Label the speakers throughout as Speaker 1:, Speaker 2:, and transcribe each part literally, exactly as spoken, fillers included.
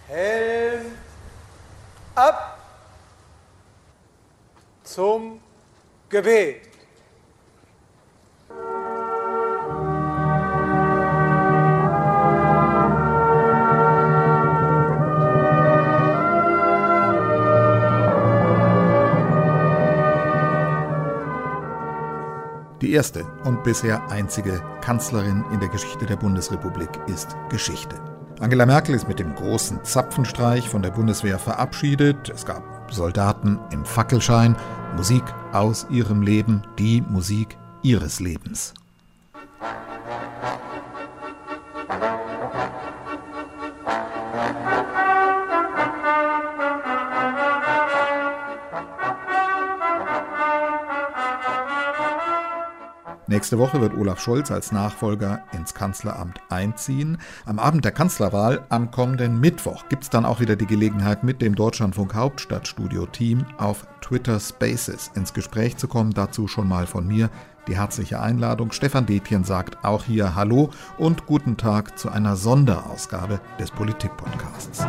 Speaker 1: Helm ab zum Gebet.
Speaker 2: Die erste und bisher einzige Kanzlerin in der Geschichte der Bundesrepublik ist Geschichte. Angela Merkel ist mit dem großen Zapfenstreich von der Bundeswehr verabschiedet. Es gab Soldaten im Fackelschein, Musik aus ihrem Leben, die Musik ihres Lebens. Nächste Woche wird Olaf Scholz als Nachfolger ins Kanzleramt einziehen. Am Abend der Kanzlerwahl, am kommenden Mittwoch, gibt es dann auch wieder die Gelegenheit, mit dem Deutschlandfunk Hauptstadtstudio-Team auf Twitter Spaces ins Gespräch zu kommen. Dazu schon mal von mir die herzliche Einladung. Stefan Detjen sagt auch hier Hallo und guten Tag zu einer Sonderausgabe des Politik-Podcasts.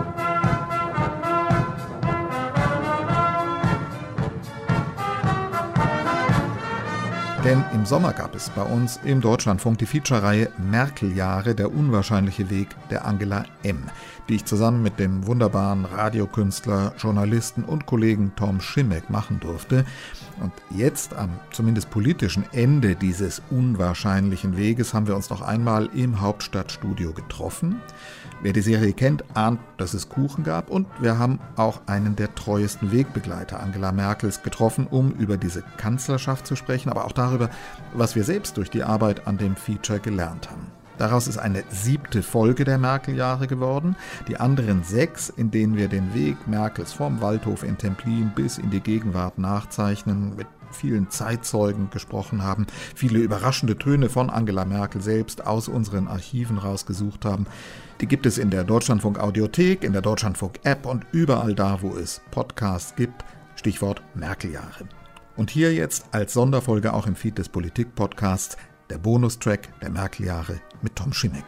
Speaker 2: Denn im Sommer gab es bei uns im Deutschlandfunk die Feature-Reihe Merkel-Jahre, der unwahrscheinliche Weg der Angela M., die ich zusammen mit dem wunderbaren Radiokünstler, Journalisten und Kollegen Tom Schimek machen durfte. Und jetzt, am zumindest politischen Ende dieses unwahrscheinlichen Weges, haben wir uns noch einmal im Hauptstadtstudio getroffen. Wer die Serie kennt, ahnt, dass es Kuchen gab, und wir haben auch einen der treuesten Wegbegleiter Angela Merkels getroffen, um über diese Kanzlerschaft zu sprechen, aber auch darüber, was wir selbst durch die Arbeit an dem Feature gelernt haben. Daraus ist eine siebte Folge der Merkel-Jahre geworden. Die anderen sechs, in denen wir den Weg Merkels vom Waldhof in Templin bis in die Gegenwart nachzeichnen, mit vielen Zeitzeugen gesprochen haben, viele überraschende Töne von Angela Merkel selbst aus unseren Archiven rausgesucht haben. Die gibt es in der Deutschlandfunk-Audiothek, in der Deutschlandfunk-App und überall da, wo es Podcasts gibt. Stichwort Merkel-Jahre. Und hier jetzt als Sonderfolge auch im Feed des Politik-Podcasts der Bonustrack der Merkel-Jahre mit Tom Schimek.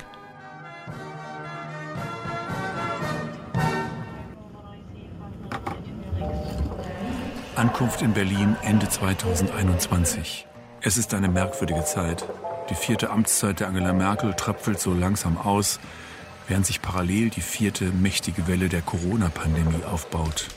Speaker 3: Ankunft in Berlin Ende zweitausendeinundzwanzig. Es ist eine merkwürdige Zeit. Die vierte Amtszeit der Angela Merkel tröpfelt so langsam aus, während sich parallel die vierte mächtige Welle der Corona-Pandemie aufbaut.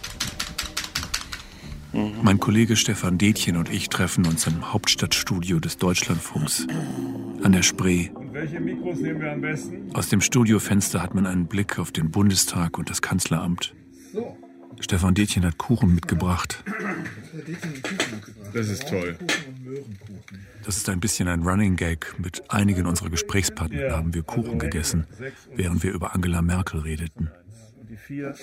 Speaker 3: Mhm. Mein Kollege Stefan Detjen und ich treffen uns im Hauptstadtstudio des Deutschlandfunks an der Spree.
Speaker 4: Und welche Mikros nehmen wir am besten?
Speaker 3: Aus dem Studiofenster hat man einen Blick auf den Bundestag und das Kanzleramt.
Speaker 4: So.
Speaker 3: Stefan Detjen hat Kuchen mitgebracht.
Speaker 4: Das ist toll.
Speaker 3: Das ist ein bisschen ein Running Gag. Mit einigen unserer Gesprächspartner ja, haben wir Kuchen also gegessen, während wir über Angela Merkel redeten.
Speaker 4: Und die vier.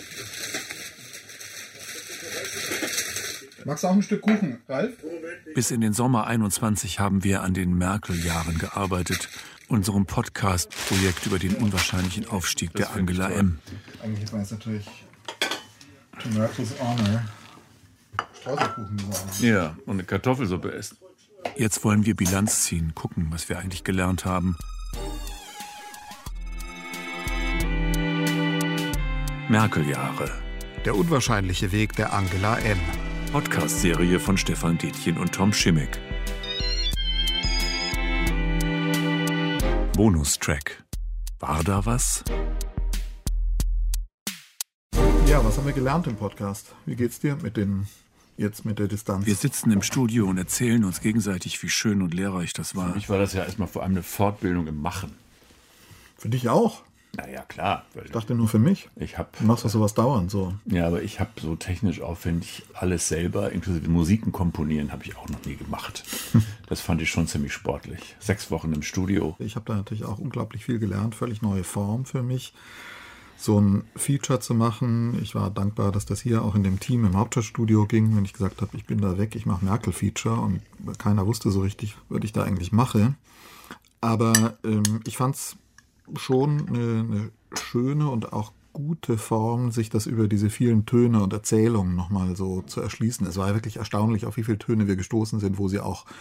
Speaker 2: Magst du auch ein Stück Kuchen, Ralf?
Speaker 3: Bis in den Sommer einundzwanzig haben wir an den Merkel-Jahren gearbeitet, unserem Podcast-Projekt über den unwahrscheinlichen Aufstieg das der Angela M.
Speaker 2: Eigentlich war es natürlich to Merkel's Honor Streuselkuchen sagen.
Speaker 3: Ja, und eine Kartoffelsuppe essen. Jetzt wollen wir Bilanz ziehen, gucken, was wir eigentlich gelernt haben. Merkel-Jahre.
Speaker 2: Der unwahrscheinliche Weg der Angela M.
Speaker 3: Podcast-Serie von Stefan Detjen und Tom Schimek. Bonustrack. War da was?
Speaker 2: Ja, was haben wir gelernt im Podcast? Wie geht's dir mit den, jetzt mit der Distanz?
Speaker 3: Wir sitzen im Studio und erzählen uns gegenseitig, wie schön und lehrreich das war.
Speaker 5: Für mich war das ja erstmal vor allem eine Fortbildung im Machen.
Speaker 2: Für dich auch?
Speaker 5: Naja, klar.
Speaker 2: Ich dachte nur für mich.
Speaker 5: Ich hab,
Speaker 2: du machst doch sowas dauernd so.
Speaker 5: Ja, aber ich habe so technisch aufwendig alles selber, inklusive Musiken komponieren, habe ich auch noch nie gemacht. Das fand ich schon ziemlich sportlich. Sechs Wochen im Studio.
Speaker 2: Ich habe da natürlich auch unglaublich viel gelernt, völlig neue Form für mich, so ein Feature zu machen. Ich war dankbar, dass das hier auch in dem Team im Hauptstadtstudio ging, wenn ich gesagt habe, ich bin da weg, ich mache Merkel-Feature, und keiner wusste so richtig, was ich da eigentlich mache. Aber ähm, ich fand es schon eine, eine schöne und auch gute Form, sich das über diese vielen Töne und Erzählungen nochmal so zu erschließen. Es war ja wirklich erstaunlich, auf wie viele Töne wir gestoßen sind, wo sie auch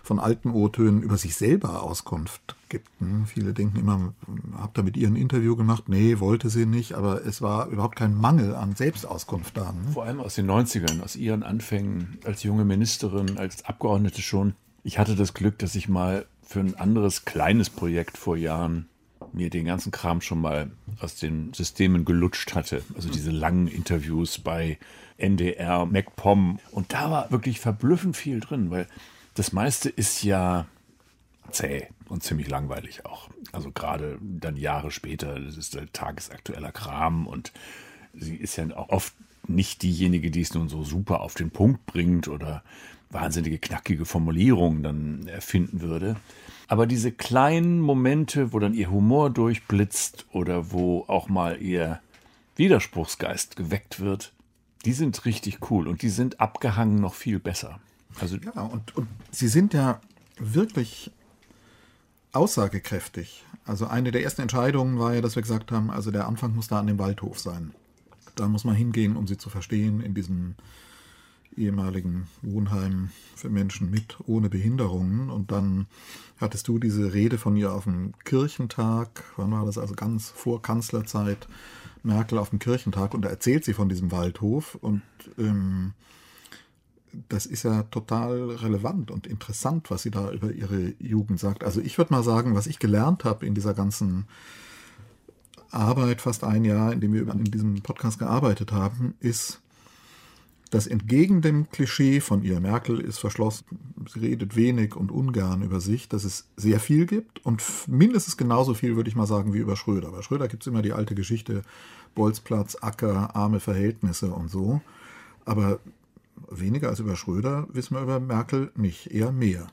Speaker 2: von alten O-Tönen über sich selber Auskunft gibt. Viele denken immer, habt ihr mit ihr ein Interview gemacht? Nee, wollte sie nicht, aber es war überhaupt kein Mangel an Selbstauskunft da. Ne?
Speaker 5: Vor allem aus den neunzigern, aus ihren Anfängen als junge Ministerin, als Abgeordnete schon. Ich hatte das Glück, dass ich mal für ein anderes kleines Projekt vor Jahren mir den ganzen Kram schon mal aus den Systemen gelutscht hatte. Also diese langen Interviews bei N D R, MacPom. Und da war wirklich verblüffend viel drin, weil das meiste ist ja zäh und ziemlich langweilig auch. Also gerade dann Jahre später, das ist halt tagesaktueller Kram und sie ist ja auch oft nicht diejenige, die es nun so super auf den Punkt bringt oder wahnsinnige knackige Formulierungen dann erfinden würde. Aber diese kleinen Momente, wo dann ihr Humor durchblitzt oder wo auch mal ihr Widerspruchsgeist geweckt wird, die sind richtig cool und die sind abgehangen noch viel besser. Also
Speaker 2: ja, und, und sie sind ja wirklich aussagekräftig. Also eine der ersten Entscheidungen war ja, dass wir gesagt haben, also der Anfang muss da an dem Waldhof sein. Da muss man hingehen, um sie zu verstehen, in diesem ehemaligen Wohnheim für Menschen mit, ohne Behinderungen. Und dann hattest du diese Rede von ihr auf dem Kirchentag, wann war das, also ganz vor Kanzlerzeit, Merkel auf dem Kirchentag, und da erzählt sie von diesem Waldhof und ähm, das ist ja total relevant und interessant, was sie da über ihre Jugend sagt. Also ich würde mal sagen, was ich gelernt habe in dieser ganzen Arbeit, fast ein Jahr, in dem wir in diesem Podcast gearbeitet haben, ist, dass entgegen dem Klischee von ihr, Merkel ist verschlossen, sie redet wenig und ungern über sich, dass es sehr viel gibt und mindestens genauso viel, würde ich mal sagen, wie über Schröder. Bei Schröder gibt es immer die alte Geschichte, Bolzplatz, Acker, arme Verhältnisse und so. Aber weniger als über Schröder wissen wir über Merkel nicht, eher mehr.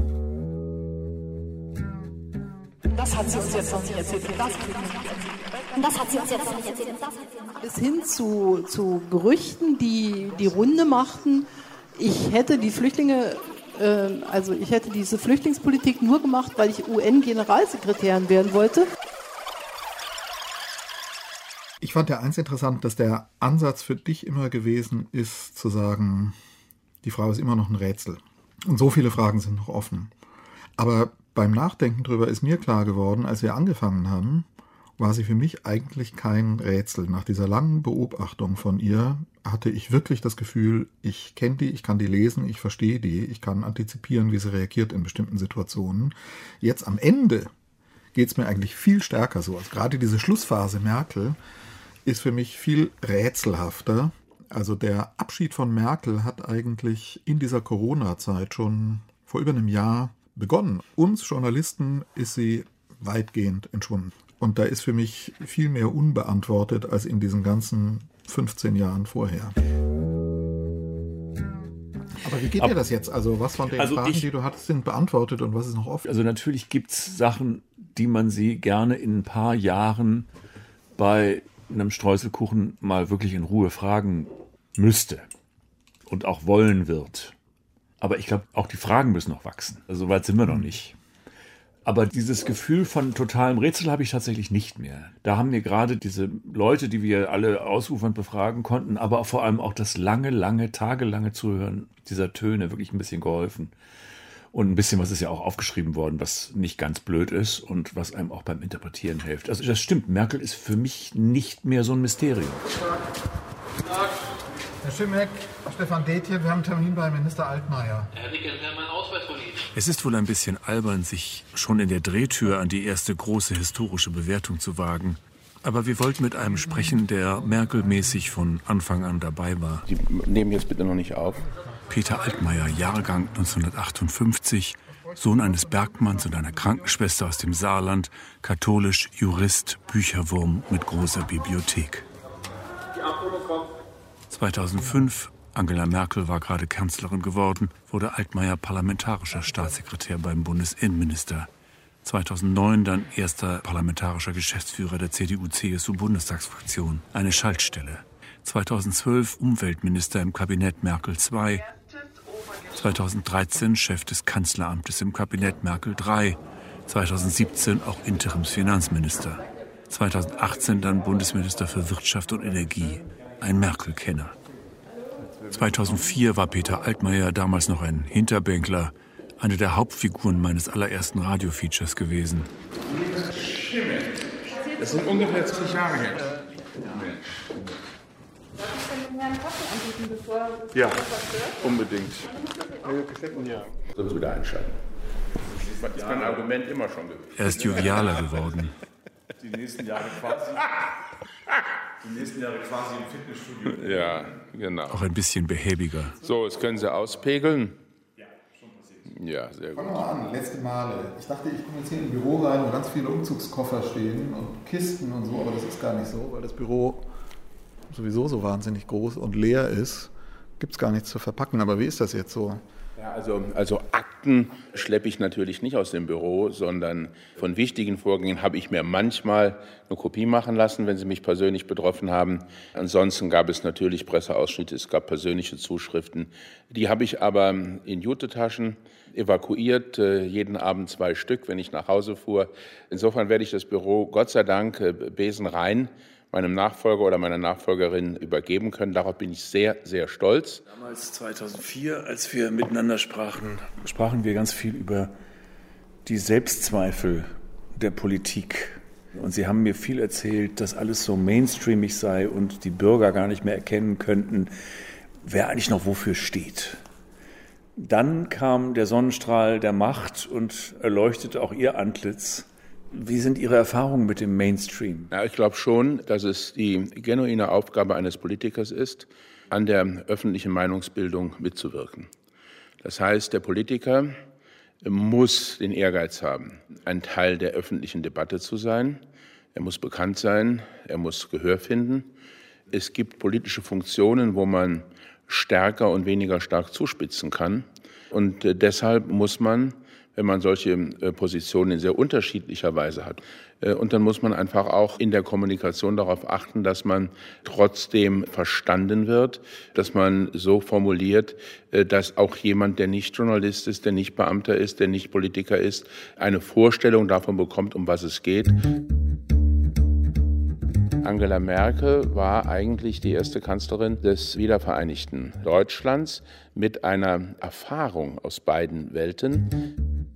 Speaker 6: Das hat sie uns jetzt noch nicht erzählt. Das, und das hat sie uns jetzt noch nicht erzählt. Bis hin zu, zu Gerüchten, die die Runde machten, ich hätte die Flüchtlinge, äh, also ich hätte diese Flüchtlingspolitik nur gemacht, weil ich U N-Generalsekretärin werden wollte.
Speaker 2: Ich fand ja eins interessant, dass der Ansatz für dich immer gewesen ist, zu sagen, die Frau ist immer noch ein Rätsel. Und so viele Fragen sind noch offen. Aber beim Nachdenken drüber ist mir klar geworden, als wir angefangen haben, war sie für mich eigentlich kein Rätsel. Nach dieser langen Beobachtung von ihr hatte ich wirklich das Gefühl, ich kenne die, ich kann die lesen, ich verstehe die, ich kann antizipieren, wie sie reagiert in bestimmten Situationen. Jetzt am Ende geht es mir eigentlich viel stärker so. Also gerade diese Schlussphase Merkel ist für mich viel rätselhafter. Also der Abschied von Merkel hat eigentlich in dieser Corona-Zeit schon vor über einem Jahr begonnen. Uns Journalisten ist sie weitgehend entschwunden. Und da ist für mich viel mehr unbeantwortet als in diesen ganzen fünfzehn Jahren vorher. Aber wie geht dir das jetzt? Also was von den
Speaker 5: also
Speaker 2: Fragen,
Speaker 5: ich,
Speaker 2: die du hattest, sind beantwortet und was ist noch offen?
Speaker 5: Also natürlich gibt es Sachen, die man sie gerne in ein paar Jahren bei einem Streuselkuchen mal wirklich in Ruhe fragen müsste und auch wollen wird. Aber ich glaube, auch die Fragen müssen noch wachsen. Also so weit sind wir noch nicht. Aber dieses Gefühl von totalem Rätsel habe ich tatsächlich nicht mehr. Da haben mir gerade diese Leute, die wir alle ausufernd befragen konnten, aber vor allem auch das lange, lange, tagelange Zuhören dieser Töne wirklich ein bisschen geholfen. Und ein bisschen was ist ja auch aufgeschrieben worden, was nicht ganz blöd ist und was einem auch beim Interpretieren hilft. Also das stimmt, Merkel ist für mich nicht mehr so ein Mysterium.
Speaker 2: Herr Schimmeck, Stefan Detjen, wir haben einen Termin bei Minister Altmaier.
Speaker 7: Herr Nickel, Sie haben meinen Ausweis vorliegen.
Speaker 3: Es ist wohl ein bisschen albern, sich schon in der Drehtür an die erste große historische Bewertung zu wagen. Aber wir wollten mit einem sprechen, der Merkel-mäßig von Anfang an dabei war.
Speaker 8: Die nehmen jetzt bitte noch nicht auf.
Speaker 3: Peter Altmaier, Jahrgang neunzehnhundertachtundfünfzig, Sohn eines Bergmanns und einer Krankenschwester aus dem Saarland, katholisch, Jurist, Bücherwurm mit großer Bibliothek.
Speaker 7: Die Abholung kommt.
Speaker 3: zweitausendfünf, Angela Merkel war gerade Kanzlerin geworden, wurde Altmaier parlamentarischer Staatssekretär beim Bundesinnenminister. zweitausendneun dann erster parlamentarischer Geschäftsführer der C D U C S U-Bundestagsfraktion, eine Schaltstelle. zweitausendzwölf Umweltminister im Kabinett Merkel zwei. zweitausenddreizehn Chef des Kanzleramtes im Kabinett Merkel drei. zweitausendsiebzehn auch Interimsfinanzminister. zweitausendachtzehn dann Bundesminister für Wirtschaft und Energie. Ein Merkel-Kenner. zweitausendvier war Peter Altmaier damals noch ein Hinterbänkler, Eine der Hauptfiguren meines allerersten Radio-Features gewesen.
Speaker 8: Das sind ungefähr zwanzig Jahre her. Ja, unbedingt. Sonst wieder einschalten. Das ist mein Argument immer schon gewesen.
Speaker 3: Er ist jovialer geworden.
Speaker 4: Die nächsten Jahre quasi, die nächsten Jahre quasi im Fitnessstudio.
Speaker 8: Ja, genau.
Speaker 3: Auch ein bisschen behäbiger.
Speaker 8: So, jetzt können Sie auspegeln.
Speaker 4: Ja, schon passiert.
Speaker 8: Ja, sehr gut.
Speaker 2: Fangen wir mal an, letzte Male. Ich dachte, ich komme jetzt hier im Büro rein, wo ganz viele Umzugskoffer stehen und Kisten und so, aber das ist gar nicht so, weil das Büro sowieso so wahnsinnig groß und leer ist. Gibt es gar nichts zu verpacken, aber wie ist das jetzt so?
Speaker 8: Ja, also, also Akten schleppe ich natürlich nicht aus dem Büro, sondern von wichtigen Vorgängen habe ich mir manchmal eine Kopie machen lassen, wenn sie mich persönlich betroffen haben. Ansonsten gab es natürlich Presseausschnitte, es gab persönliche Zuschriften. Die habe ich aber in Jutetaschen evakuiert, jeden Abend zwei Stück, wenn ich nach Hause fuhr. Insofern werde ich das Büro Gott sei Dank besenrein meinem Nachfolger oder meiner Nachfolgerin übergeben können. Darauf bin ich sehr, sehr stolz.
Speaker 5: Damals zweitausendvier, als wir miteinander sprachen, sprachen wir ganz viel über die Selbstzweifel der Politik. Und Sie haben mir viel erzählt, dass alles so mainstreamig sei und die Bürger gar nicht mehr erkennen könnten, wer eigentlich noch wofür steht. Dann kam der Sonnenstrahl der Macht und erleuchtete auch Ihr Antlitz. Wie sind Ihre Erfahrungen mit dem Mainstream?
Speaker 8: Ja, ich glaube schon, dass es die genuine Aufgabe eines Politikers ist, an der öffentlichen Meinungsbildung mitzuwirken. Das heißt, der Politiker muss den Ehrgeiz haben, ein Teil der öffentlichen Debatte zu sein. Er muss bekannt sein, er muss Gehör finden. Es gibt politische Funktionen, wo man stärker und weniger stark zuspitzen kann. Und deshalb muss man, wenn man solche Positionen in sehr unterschiedlicher Weise hat. Und dann muss man einfach auch in der Kommunikation darauf achten, dass man trotzdem verstanden wird, dass man so formuliert, dass auch jemand, der nicht Journalist ist, der nicht Beamter ist, der nicht Politiker ist, eine Vorstellung davon bekommt, um was es geht. Angela Merkel war eigentlich die erste Kanzlerin des wiedervereinigten Deutschlands mit einer Erfahrung aus beiden Welten.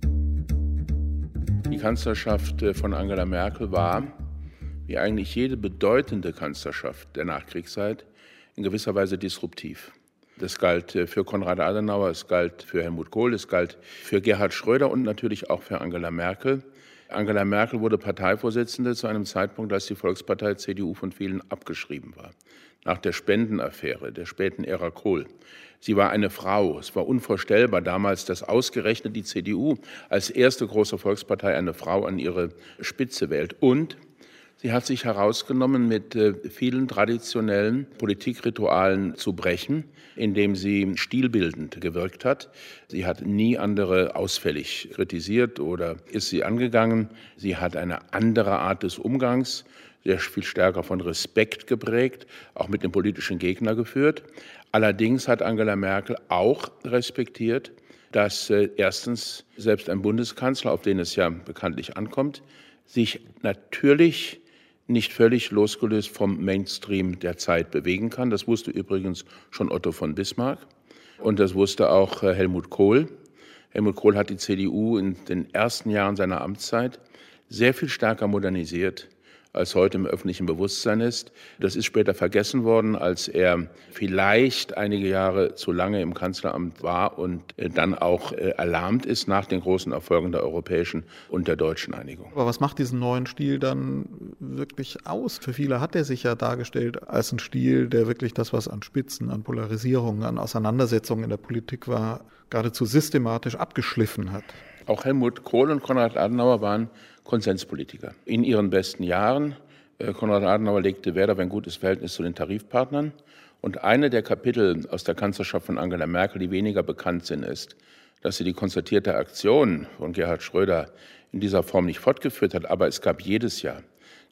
Speaker 8: Die Kanzlerschaft von Angela Merkel war, wie eigentlich jede bedeutende Kanzlerschaft der Nachkriegszeit, in gewisser Weise disruptiv. Das galt für Konrad Adenauer, es galt für Helmut Kohl, es galt für Gerhard Schröder und natürlich auch für Angela Merkel. Angela Merkel wurde Parteivorsitzende zu einem Zeitpunkt, als die Volkspartei C D U von vielen abgeschrieben war. Nach der Spendenaffäre, der späten Ära Kohl. Sie war eine Frau. Es war unvorstellbar damals, dass ausgerechnet die C D U als erste große Volkspartei eine Frau an ihre Spitze wählt. Und sie hat sich herausgenommen, mit vielen traditionellen Politikritualen zu brechen, indem sie stilbildend gewirkt hat. Sie hat nie andere ausfällig kritisiert oder ist sie angegangen. Sie hat eine andere Art des Umgangs, sehr viel stärker von Respekt geprägt, auch mit dem politischen Gegner geführt. Allerdings hat Angela Merkel auch respektiert, dass äh, erstens selbst ein Bundeskanzler, auf den es ja bekanntlich ankommt, sich natürlich nicht völlig losgelöst vom Mainstream der Zeit bewegen kann. Das wusste übrigens schon Otto von Bismarck und das wusste auch äh, Helmut Kohl. Helmut Kohl hat die C D U in den ersten Jahren seiner Amtszeit sehr viel stärker modernisiert, als heute im öffentlichen Bewusstsein ist. Das ist später vergessen worden, als er vielleicht einige Jahre zu lange im Kanzleramt war und dann auch erlahmt ist nach den großen Erfolgen der europäischen und der deutschen Einigung.
Speaker 2: Aber was macht diesen neuen Stil dann wirklich aus? Für viele hat er sich ja dargestellt als ein Stil, der wirklich das, was an Spitzen, an Polarisierungen, an Auseinandersetzungen in der Politik war, geradezu systematisch abgeschliffen hat.
Speaker 8: Auch Helmut Kohl und Konrad Adenauer waren Konsenspolitiker. In ihren besten Jahren, Konrad Adenauer legte Wert auf ein gutes Verhältnis zu den Tarifpartnern. Und eine der Kapitel aus der Kanzlerschaft von Angela Merkel, die weniger bekannt sind, ist, dass sie die konzertierte Aktion von Gerhard Schröder in dieser Form nicht fortgeführt hat. Aber es gab jedes Jahr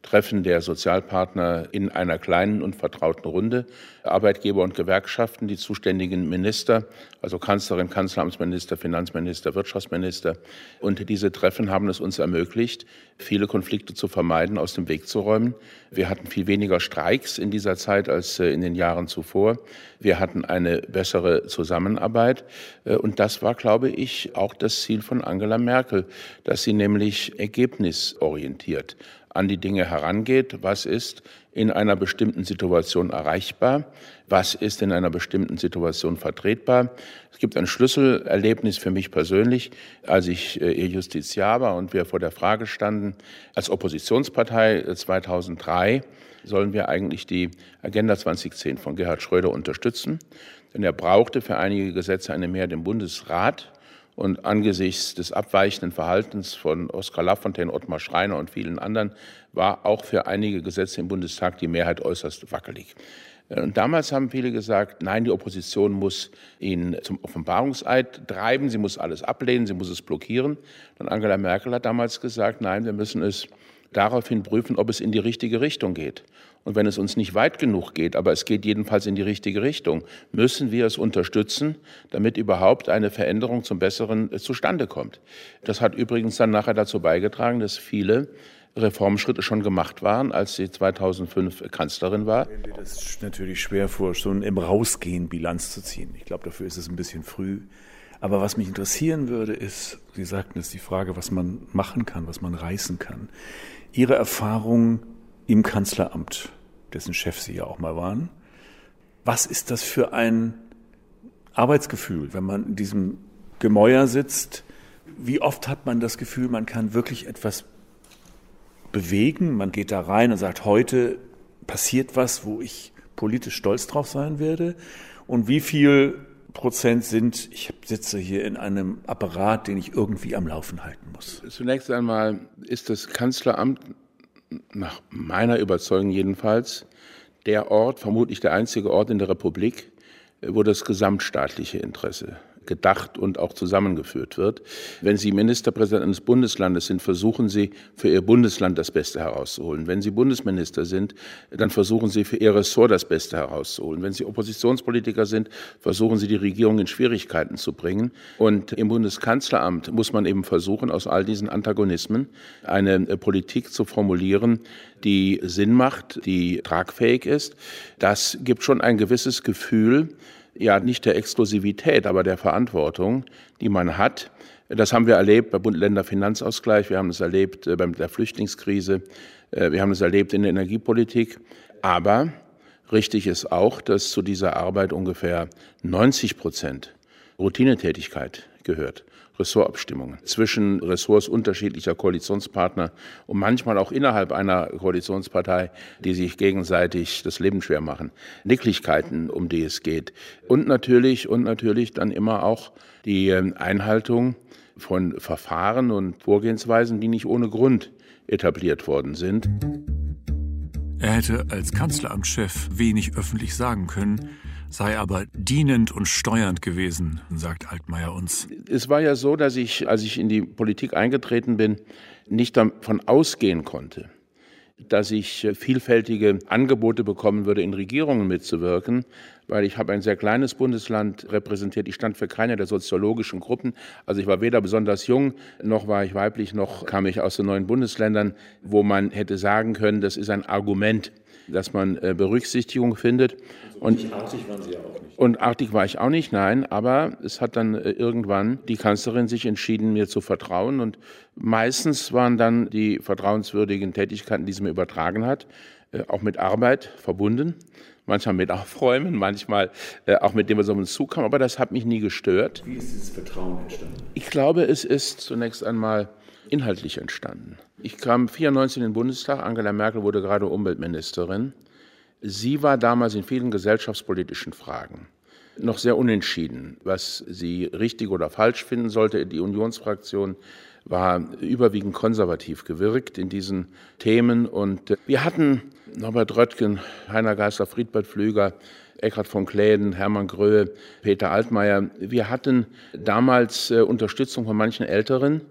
Speaker 8: Treffen der Sozialpartner in einer kleinen und vertrauten Runde. Arbeitgeber und Gewerkschaften, die zuständigen Minister, also Kanzlerin, Kanzleramtsminister, Finanzminister, Wirtschaftsminister. Und diese Treffen haben es uns ermöglicht, viele Konflikte zu vermeiden, aus dem Weg zu räumen. Wir hatten viel weniger Streiks in dieser Zeit als in den Jahren zuvor. Wir hatten eine bessere Zusammenarbeit. Und das war, glaube ich, auch das Ziel von Angela Merkel, dass sie nämlich ergebnisorientiert an die Dinge herangeht. Was ist in einer bestimmten Situation erreichbar? Was ist in einer bestimmten Situation vertretbar? Es gibt ein Schlüsselerlebnis für mich persönlich, als ich ihr Justiziar war und wir vor der Frage standen, als Oppositionspartei zweitausenddrei sollen wir eigentlich die Agenda zweitausendzehn von Gerhard Schröder unterstützen. Denn er brauchte für einige Gesetze eine Mehrheit im Bundesrat. Und angesichts des abweichenden Verhaltens von Oskar Lafontaine, Ottmar Schreiner und vielen anderen war auch für einige Gesetze im Bundestag die Mehrheit äußerst wackelig. Und damals haben viele gesagt, nein, die Opposition muss ihn zum Offenbarungseid treiben, sie muss alles ablehnen, sie muss es blockieren. Und Angela Merkel hat damals gesagt, nein, wir müssen es daraufhin prüfen, ob es in die richtige Richtung geht. Und wenn es uns nicht weit genug geht, aber es geht jedenfalls in die richtige Richtung, müssen wir es unterstützen, damit überhaupt eine Veränderung zum Besseren zustande kommt. Das hat übrigens dann nachher dazu beigetragen, dass viele Reformschritte schon gemacht waren, als sie zweitausendfünf Kanzlerin war.
Speaker 5: Das ist natürlich schwer vor, schon im Rausgehen Bilanz zu ziehen. Ich glaube, dafür ist es ein bisschen früh. Aber was mich interessieren würde, ist, Sie sagten es, die Frage, was man machen kann, was man reißen kann. Ihre Erfahrung im Kanzleramt, dessen Chef Sie ja auch mal waren. Was ist das für ein Arbeitsgefühl, wenn man in diesem Gemäuer sitzt? Wie oft hat man das Gefühl, man kann wirklich etwas bewegen? Man geht da rein und sagt, heute passiert was, wo ich politisch stolz drauf sein werde. Und wie viel Prozent sind, ich sitze hier in einem Apparat, den ich irgendwie am Laufen halten muss?
Speaker 8: Zunächst einmal ist das Kanzleramt nach meiner Überzeugung jedenfalls der Ort, vermutlich der einzige Ort in der Republik, wo das gesamtstaatliche Interesse gedacht und auch zusammengeführt wird. Wenn Sie Ministerpräsident eines Bundeslandes sind, versuchen Sie, für Ihr Bundesland das Beste herauszuholen. Wenn Sie Bundesminister sind, dann versuchen Sie, für Ihr Ressort das Beste herauszuholen. Wenn Sie Oppositionspolitiker sind, versuchen Sie, die Regierung in Schwierigkeiten zu bringen. Und im Bundeskanzleramt muss man eben versuchen, aus all diesen Antagonismen eine Politik zu formulieren, die Sinn macht, die tragfähig ist. Das gibt schon ein gewisses Gefühl, ja, nicht der Exklusivität, aber der Verantwortung, die man hat. Das haben wir erlebt bei Bund-Länder-Finanzausgleich, wir haben es erlebt bei der Flüchtlingskrise, wir haben es erlebt in der Energiepolitik. Aber richtig ist auch, dass zu dieser Arbeit ungefähr neunzig Prozent Routinetätigkeit gehört. Ressortabstimmungen zwischen Ressorts unterschiedlicher Koalitionspartner und manchmal auch innerhalb einer Koalitionspartei, die sich gegenseitig das Leben schwer machen. Nicklichkeiten, um die es geht. Und natürlich, und natürlich dann immer auch die Einhaltung von Verfahren und Vorgehensweisen, die nicht ohne Grund etabliert worden sind.
Speaker 3: Er hätte als Kanzleramtschef wenig öffentlich sagen können, sei aber dienend und steuernd gewesen, sagt Altmaier uns.
Speaker 8: Es war ja so, dass ich, als ich in die Politik eingetreten bin, nicht davon ausgehen konnte, dass ich vielfältige Angebote bekommen würde, in Regierungen mitzuwirken, weil ich habe ein sehr kleines Bundesland repräsentiert. Ich stand für keine der soziologischen Gruppen. Also ich war weder besonders jung, noch war ich weiblich, noch kam ich aus den neuen Bundesländern, wo man hätte sagen können, das ist ein Argument, dass man Berücksichtigung findet. Und artig waren Sie ja auch nicht. Und artig war ich auch nicht, nein. Aber es hat dann irgendwann die Kanzlerin sich entschieden, mir zu vertrauen. Und meistens waren dann die vertrauenswürdigen Tätigkeiten, die sie mir übertragen hat, auch mit Arbeit verbunden. Manchmal mit Aufräumen, manchmal auch mit dem, was auf uns zukam. Aber das hat mich nie gestört.
Speaker 5: Wie ist dieses Vertrauen entstanden?
Speaker 8: Ich glaube, es ist zunächst einmal inhaltlich entstanden. Ich kam vierundneunzig in den Bundestag. Angela Merkel wurde gerade Umweltministerin. Sie war damals in vielen gesellschaftspolitischen Fragen noch sehr unentschieden, was sie richtig oder falsch finden sollte. Die Unionsfraktion war überwiegend konservativ gewirkt in diesen Themen. Und wir hatten Norbert Röttgen, Heiner Geißler, Friedbert Pflüger, Eckhard von Kläden, Hermann Gröhe, Peter Altmaier. Wir hatten damals Unterstützung von manchen Älteren,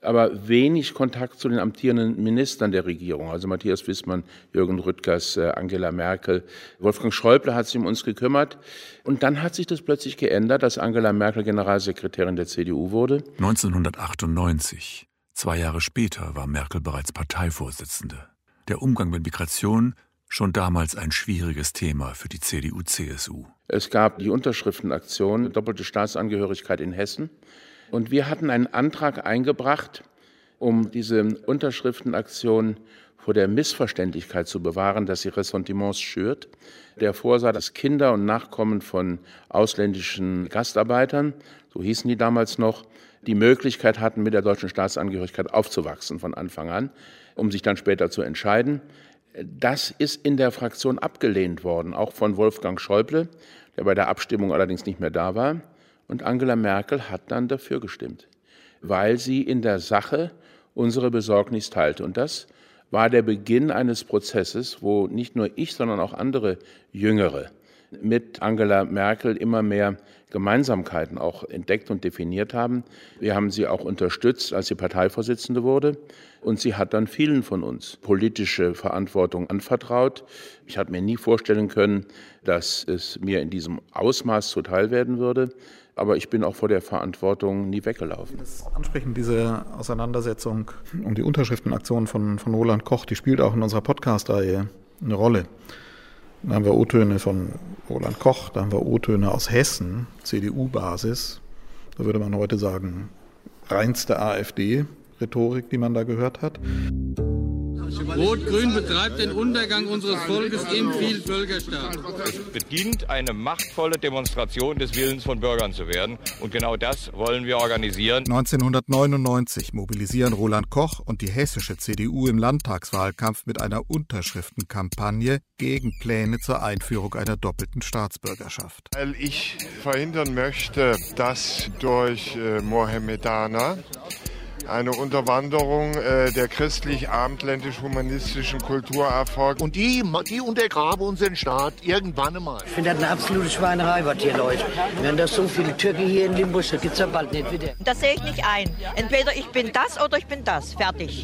Speaker 8: aber wenig Kontakt zu den amtierenden Ministern der Regierung, also Matthias Wissmann, Jürgen Rüttgers, Angela Merkel. Wolfgang Schäuble hat sich um uns gekümmert. Und dann hat sich das plötzlich geändert, dass Angela Merkel Generalsekretärin der C D U wurde.
Speaker 3: neunzehnhundertachtundneunzig, zwei Jahre später, war Merkel bereits Parteivorsitzende. Der Umgang mit Migration schon damals ein schwieriges Thema für die C D U C S U.
Speaker 8: Es gab die Unterschriftenaktion, doppelte Staatsangehörigkeit in Hessen. Und wir hatten einen Antrag eingebracht, um diese Unterschriftenaktion vor der Missverständlichkeit zu bewahren, dass sie Ressentiments schürt. Der vorsah, dass Kinder und Nachkommen von ausländischen Gastarbeitern, so hießen die damals noch, die Möglichkeit hatten, mit der deutschen Staatsangehörigkeit aufzuwachsen von Anfang an, um sich dann später zu entscheiden. Das ist in der Fraktion abgelehnt worden, auch von Wolfgang Schäuble, der bei der Abstimmung allerdings nicht mehr da war. Und Angela Merkel hat dann dafür gestimmt, weil sie in der Sache unsere Besorgnis teilte. Und das war der Beginn eines Prozesses, wo nicht nur ich, sondern auch andere Jüngere mit Angela Merkel immer mehr Gemeinsamkeiten auch entdeckt und definiert haben. Wir haben sie auch unterstützt, als sie Parteivorsitzende wurde. Und sie hat dann vielen von uns politische Verantwortung anvertraut. Ich habe mir nie vorstellen können, dass es mir in diesem Ausmaß zuteil werden würde. Aber ich bin auch vor der Verantwortung nie weggelaufen.
Speaker 2: Das Ansprechen dieser Auseinandersetzung um die Unterschriftenaktion von, von Roland Koch, die spielt auch in unserer Podcast-Reihe eine Rolle. Da haben wir O-Töne von Roland Koch, da haben wir O-Töne aus Hessen, C D U-Basis. Da würde man heute sagen, reinste AfD-Rhetorik, die man da gehört hat.
Speaker 9: Rot-Grün betreibt den Untergang unseres Volkes im Vielvölkerstaat.
Speaker 10: Es beginnt eine machtvolle Demonstration des Willens von Bürgern zu werden. Und genau das wollen wir organisieren.
Speaker 2: neunzehnhundertneunundneunzig mobilisieren Roland Koch und die hessische C D U im Landtagswahlkampf mit einer Unterschriftenkampagne gegen Pläne zur Einführung einer doppelten Staatsbürgerschaft.
Speaker 11: Weil ich verhindern möchte, dass durch äh, Mohammedaner eine Unterwanderung äh, der christlich-abendländisch-humanistischen Kultur erfolgt.
Speaker 12: Und die, die untergraben unseren Staat irgendwann einmal.
Speaker 13: Ich finde das eine absolute Schweinerei, was hier läuft. Wenn das so viele Türken hier in dem Bus, das gibt es ja bald nicht wieder.
Speaker 14: Das sehe ich nicht ein. Entweder ich bin das oder ich bin das. Fertig.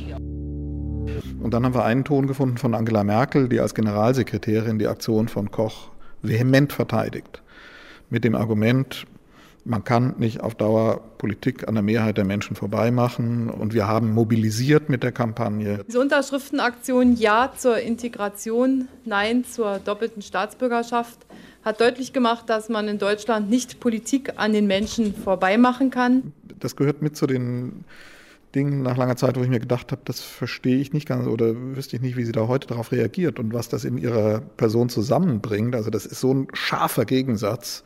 Speaker 2: Und dann haben wir einen Ton gefunden von Angela Merkel, die als Generalsekretärin die Aktion von Koch vehement verteidigt. Mit dem Argument, man kann nicht auf Dauer Politik an der Mehrheit der Menschen vorbeimachen. Und wir haben mobilisiert mit der Kampagne.
Speaker 15: Diese Unterschriftenaktion Ja zur Integration, Nein zur doppelten Staatsbürgerschaft hat deutlich gemacht, dass man in Deutschland nicht Politik an den Menschen vorbeimachen kann.
Speaker 2: Das gehört mit zu den Dingen nach langer Zeit, wo ich mir gedacht habe, das verstehe ich nicht ganz oder wüsste ich nicht, wie sie da heute darauf reagiert und was das in ihrer Person zusammenbringt. Also das ist so ein scharfer Gegensatz.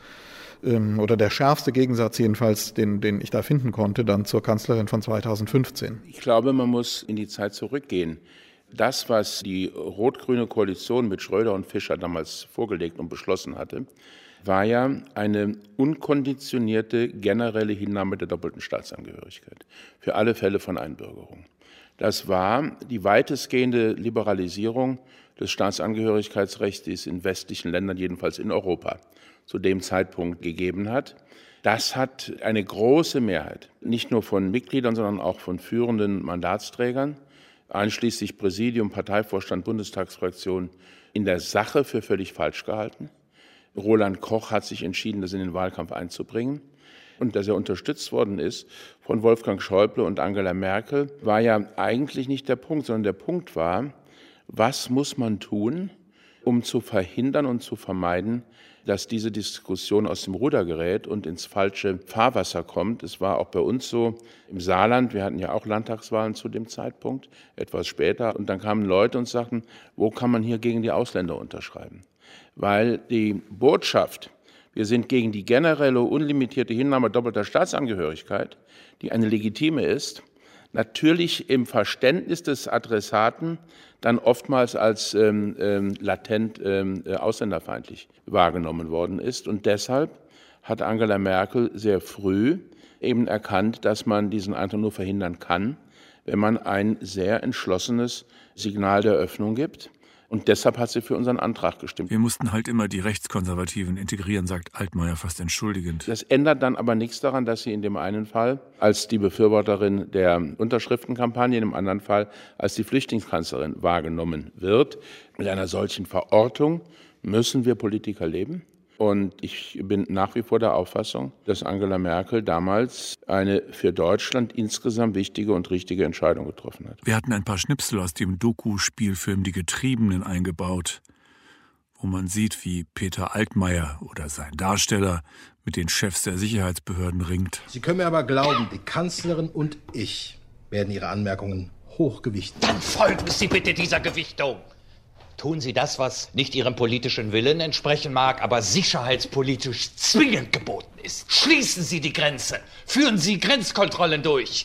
Speaker 2: Oder der schärfste Gegensatz jedenfalls, den, den ich da finden konnte, dann zur Kanzlerin von zweitausendfünfzehn.
Speaker 8: Ich glaube, man muss in die Zeit zurückgehen. Das, was die rot-grüne Koalition mit Schröder und Fischer damals vorgelegt und beschlossen hatte, war ja eine unkonditionierte generelle Hinnahme der doppelten Staatsangehörigkeit für alle Fälle von Einbürgerung. Das war die weitestgehende Liberalisierung des Staatsangehörigkeitsrechts, die es in westlichen Ländern, jedenfalls in Europa, zu dem Zeitpunkt gegeben hat. Das hat eine große Mehrheit, nicht nur von Mitgliedern, sondern auch von führenden Mandatsträgern, einschließlich Präsidium, Parteivorstand, Bundestagsfraktion, in der Sache für völlig falsch gehalten. Roland Koch hat sich entschieden, das in den Wahlkampf einzubringen. Und dass er unterstützt worden ist von Wolfgang Schäuble und Angela Merkel, war ja eigentlich nicht der Punkt, sondern der Punkt war, was muss man tun, um zu verhindern und zu vermeiden, dass diese Diskussion aus dem Ruder gerät und ins falsche Fahrwasser kommt. Es war auch bei uns so im Saarland, wir hatten ja auch Landtagswahlen zu dem Zeitpunkt, etwas später. Und dann kamen Leute und sagten, wo kann man hier gegen die Ausländer unterschreiben? Weil die Botschaft, wir sind gegen die generelle, unlimitierte Hinnahme doppelter Staatsangehörigkeit, die eine legitime ist, natürlich im Verständnis des Adressaten dann oftmals als ähm, ähm, latent ähm, äh, ausländerfeindlich wahrgenommen worden ist. Und deshalb hat Angela Merkel sehr früh eben erkannt, dass man diesen Eintritt nur verhindern kann, wenn man ein sehr entschlossenes Signal der Öffnung gibt. Und deshalb hat sie für unseren Antrag gestimmt.
Speaker 3: Wir mussten halt immer die Rechtskonservativen integrieren, sagt Altmaier fast entschuldigend.
Speaker 8: Das ändert dann aber nichts daran, dass sie in dem einen Fall als die Befürworterin der Unterschriftenkampagne, in dem anderen Fall als die Flüchtlingskanzlerin wahrgenommen wird. Mit einer solchen Verortung müssen wir Politiker leben. Und ich bin nach wie vor der Auffassung, dass Angela Merkel damals eine für Deutschland insgesamt wichtige und richtige Entscheidung getroffen hat.
Speaker 3: Wir hatten ein paar Schnipsel aus dem Doku-Spielfilm Die Getriebenen eingebaut, wo man sieht, wie Peter Altmaier oder sein Darsteller mit den Chefs der Sicherheitsbehörden ringt.
Speaker 16: Sie können mir aber glauben, die Kanzlerin und ich werden Ihre Anmerkungen hochgewichten.
Speaker 17: Dann folgen Sie bitte dieser Gewichtung. Tun Sie das, was nicht Ihrem politischen Willen entsprechen mag, aber sicherheitspolitisch zwingend geboten ist. Schließen Sie die Grenze. Führen Sie Grenzkontrollen durch.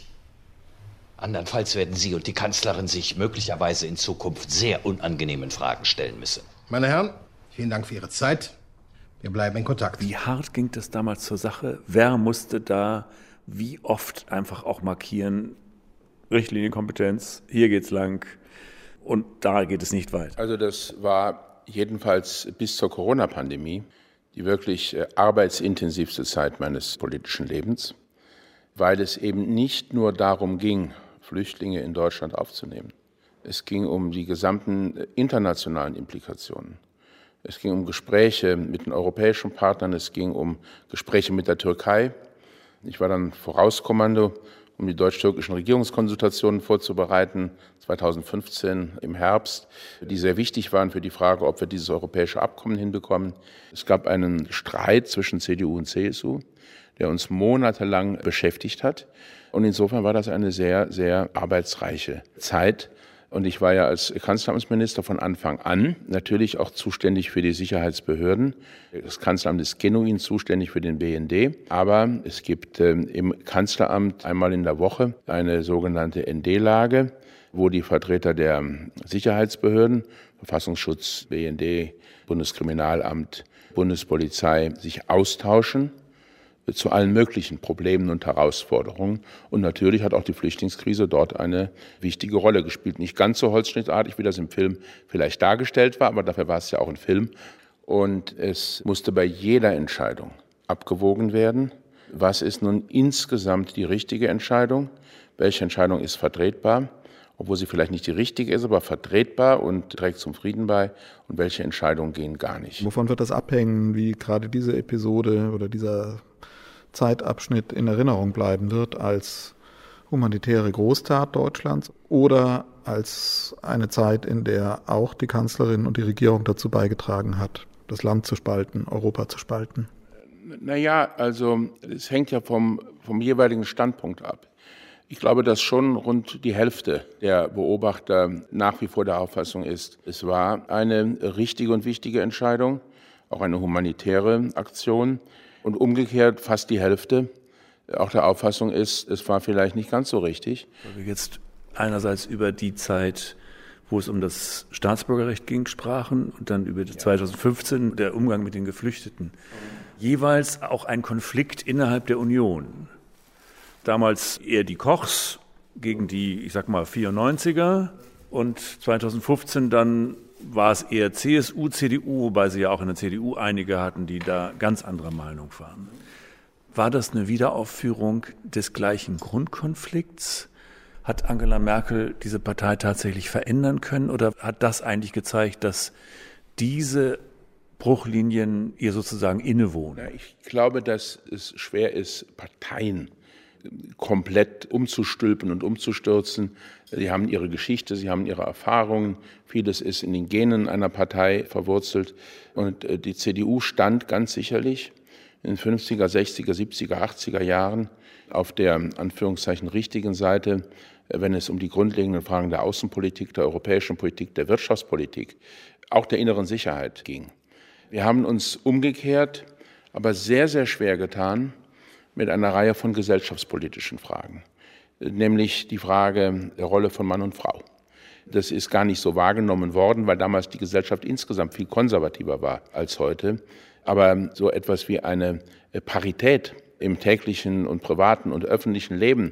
Speaker 17: Andernfalls werden Sie und die Kanzlerin sich möglicherweise in Zukunft sehr unangenehmen Fragen stellen müssen.
Speaker 16: Meine Herren, vielen Dank für Ihre Zeit. Wir bleiben in Kontakt.
Speaker 5: Wie hart ging das damals zur Sache? Wer musste da wie oft einfach auch markieren, Richtlinienkompetenz, hier geht's lang und da geht es nicht weit?
Speaker 8: Also das war jedenfalls bis zur Corona-Pandemie die wirklich arbeitsintensivste Zeit meines politischen Lebens, weil es eben nicht nur darum ging, Flüchtlinge in Deutschland aufzunehmen. Es ging um die gesamten internationalen Implikationen. Es ging um Gespräche mit den europäischen Partnern, es ging um Gespräche mit der Türkei. Ich war dann Vorauskommando, um die deutsch-türkischen Regierungskonsultationen vorzubereiten, zweitausendfünfzehn im Herbst, die sehr wichtig waren für die Frage, ob wir dieses europäische Abkommen hinbekommen. Es gab einen Streit zwischen C D U und C S U, der uns monatelang beschäftigt hat. Und insofern war das eine sehr, sehr arbeitsreiche Zeit. Und ich war ja als Kanzleramtsminister von Anfang an natürlich auch zuständig für die Sicherheitsbehörden. Das Kanzleramt ist genuin zuständig für den B N D. Aber es gibt äh, im Kanzleramt einmal in der Woche eine sogenannte N D-Lage, wo die Vertreter der Sicherheitsbehörden, Verfassungsschutz, B N D, Bundeskriminalamt, Bundespolizei sich austauschen zu allen möglichen Problemen und Herausforderungen. Und natürlich hat auch die Flüchtlingskrise dort eine wichtige Rolle gespielt. Nicht ganz so holzschnittartig, wie das im Film vielleicht dargestellt war, aber dafür war es ja auch ein Film. Und es musste bei jeder Entscheidung abgewogen werden, was ist nun insgesamt die richtige Entscheidung, welche Entscheidung ist vertretbar, obwohl sie vielleicht nicht die richtige ist, aber vertretbar und trägt zum Frieden bei, und welche Entscheidungen gehen gar nicht.
Speaker 2: Wovon wird das abhängen, wie gerade diese Episode oder dieser Zeitabschnitt in Erinnerung bleiben wird als humanitäre Großtat Deutschlands oder als eine Zeit, in der auch die Kanzlerin und die Regierung dazu beigetragen hat, das Land zu spalten, Europa zu spalten?
Speaker 8: Naja, also es hängt ja vom, vom jeweiligen Standpunkt ab. Ich glaube, dass schon rund die Hälfte der Beobachter nach wie vor der Auffassung ist, es war eine richtige und wichtige Entscheidung, auch eine humanitäre Aktion. Und umgekehrt fast die Hälfte auch der Auffassung ist, es war vielleicht nicht ganz so richtig.
Speaker 5: Weil wir jetzt einerseits über die Zeit, wo es um das Staatsbürgerrecht ging, sprachen und dann über zweitausendfünfzehn der Umgang mit den Geflüchteten. Jeweils auch ein Konflikt innerhalb der Union. Damals eher die Kochs gegen die, ich sag mal, vierundneunziger und zweitausendfünfzehn dann war es eher C S U, C D U, wobei sie ja auch in der C D U einige hatten, die da ganz anderer Meinung waren. War das eine Wiederaufführung des gleichen Grundkonflikts? Hat Angela Merkel diese Partei tatsächlich verändern können oder hat das eigentlich gezeigt, dass diese Bruchlinien ihr sozusagen innewohnen?
Speaker 8: Ja, ich glaube, dass es schwer ist, Parteien komplett umzustülpen und umzustürzen. Sie haben ihre Geschichte, sie haben ihre Erfahrungen. Vieles ist in den Genen einer Partei verwurzelt. Und die C D U stand ganz sicherlich in den fünfziger, sechziger, siebziger, achtziger Jahren auf der Anführungszeichen richtigen Seite, wenn es um die grundlegenden Fragen der Außenpolitik, der europäischen Politik, der Wirtschaftspolitik, auch der inneren Sicherheit ging. Wir haben uns umgekehrt aber sehr, sehr schwer getan mit einer Reihe von gesellschaftspolitischen Fragen, nämlich die Frage der Rolle von Mann und Frau. Das ist gar nicht so wahrgenommen worden, weil damals die Gesellschaft insgesamt viel konservativer war als heute. Aber so etwas wie eine Parität im täglichen und privaten und öffentlichen Leben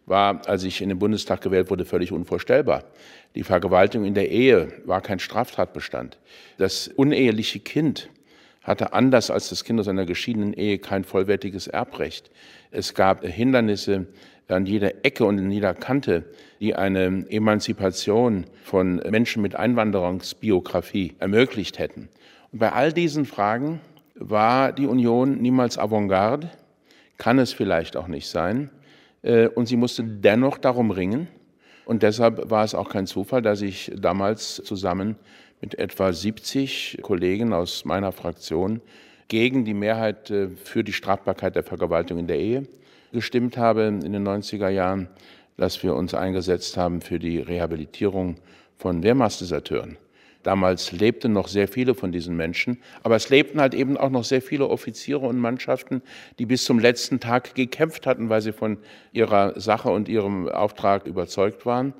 Speaker 8: war, als ich in den Bundestag gewählt wurde, völlig unvorstellbar. Die Vergewaltigung in der Ehe war kein Straftatbestand. Das uneheliche Kind hatte anders als das Kind aus einer geschiedenen Ehe kein vollwertiges Erbrecht. Es gab Hindernisse an jeder Ecke und in jeder Kante, die eine Emanzipation von Menschen mit Einwanderungsbiografie ermöglicht hätten. Und bei all diesen Fragen war die Union niemals Avantgarde, kann es vielleicht auch nicht sein. Und sie musste dennoch darum ringen. Und deshalb war es auch kein Zufall, dass ich damals zusammen mit etwa siebzig Kollegen aus meiner Fraktion gegen die Mehrheit für die Strafbarkeit der Vergewaltigung in der Ehe gestimmt habe in den neunziger Jahren, dass wir uns eingesetzt haben für die Rehabilitierung von Wehrmachtsdeserteuren. Damals lebten noch sehr viele von diesen Menschen, aber es lebten halt eben auch noch sehr viele Offiziere und Mannschaften, die bis zum letzten Tag gekämpft hatten, weil sie von ihrer Sache und ihrem Auftrag überzeugt waren.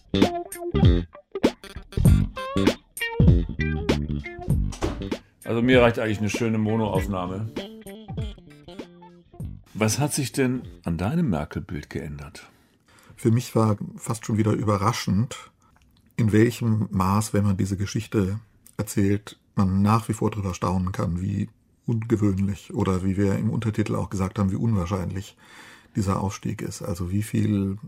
Speaker 5: Also mir reicht eigentlich eine schöne Monoaufnahme. Was hat sich denn an deinem Merkel-Bild geändert?
Speaker 2: Für mich war fast schon wieder überraschend, in welchem Maß, wenn man diese Geschichte erzählt, man nach wie vor darüber staunen kann, wie ungewöhnlich oder wie wir im Untertitel auch gesagt haben, wie unwahrscheinlich dieser Aufstieg ist. Also wie viel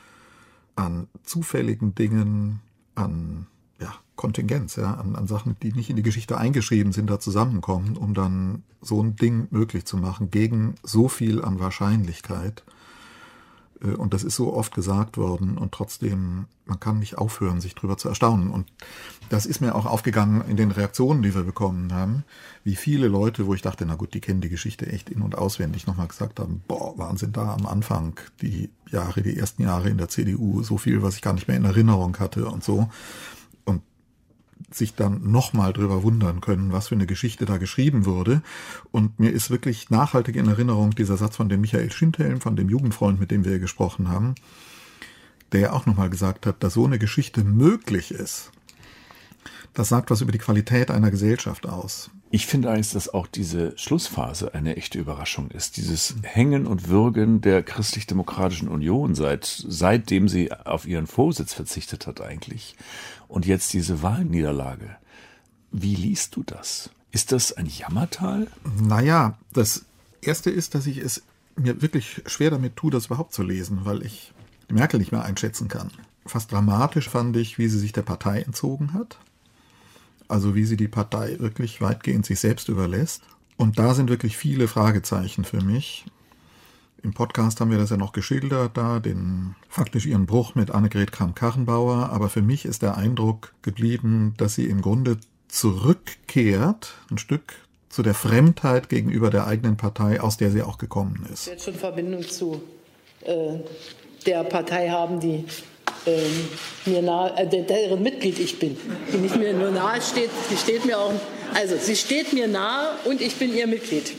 Speaker 2: an zufälligen Dingen, an ja, Kontingenz, ja, an, an Sachen, die nicht in die Geschichte eingeschrieben sind, da zusammenkommen, um dann so ein Ding möglich zu machen, gegen so viel an Wahrscheinlichkeit. Und das ist so oft gesagt worden und trotzdem, man kann nicht aufhören, sich drüber zu erstaunen. Und das ist mir auch aufgegangen in den Reaktionen, die wir bekommen haben, wie viele Leute, wo ich dachte, na gut, die kennen die Geschichte echt in- und auswendig, nochmal gesagt haben, boah, Wahnsinn, da am Anfang, die Jahre, die ersten Jahre in der C D U, so viel, was ich gar nicht mehr in Erinnerung hatte und so. Und sich dann nochmal drüber wundern können, was für eine Geschichte da geschrieben wurde. Und mir ist wirklich nachhaltig in Erinnerung dieser Satz von dem Michael Schindhelm, von dem Jugendfreund, mit dem wir gesprochen haben, der ja auch nochmal gesagt hat, dass so eine Geschichte möglich ist. Das sagt was über die Qualität einer Gesellschaft aus.
Speaker 5: Ich finde eigentlich, dass auch diese Schlussphase eine echte Überraschung ist. Dieses Hängen und Würgen der Christlich-Demokratischen Union, seit, seitdem sie auf ihren Vorsitz verzichtet hat eigentlich. Und jetzt diese Wahlniederlage. Wie liest du das? Ist das ein Jammertal?
Speaker 2: Naja, das Erste ist, dass ich es mir wirklich schwer damit tue, das überhaupt zu lesen, weil ich Merkel nicht mehr einschätzen kann. Fast dramatisch fand ich, wie sie sich der Partei entzogen hat. Also wie sie die Partei wirklich weitgehend sich selbst überlässt. Und da sind wirklich viele Fragezeichen für mich. Im Podcast haben wir das ja noch geschildert, da den faktisch ihren Bruch mit Annegret Kramp-Karrenbauer. Aber für mich ist der Eindruck geblieben, dass sie im Grunde zurückkehrt, ein Stück zu der Fremdheit gegenüber der eigenen Partei, aus der sie auch gekommen ist.
Speaker 6: Ich werde schon Verbindung zu äh, der Partei haben, die äh, mir nahe, äh, deren Mitglied ich bin. Die nicht mir nur nahe steht, sie steht mir auch, also sie steht mir nahe und ich bin ihr Mitglied.